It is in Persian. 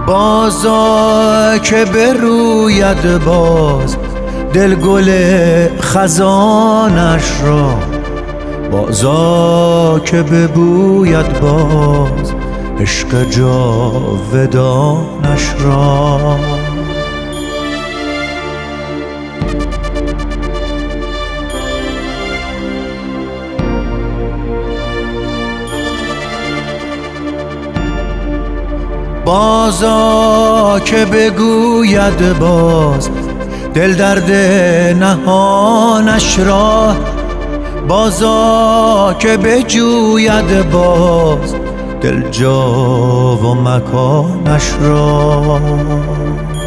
بازا که بروید باز دل گل خزانش را، بازا که ببوید باز عشق جاودانش را. بازا که بگوید باز دل درد نهانش را، بازا که بجوید باز دل جا و مکانش را.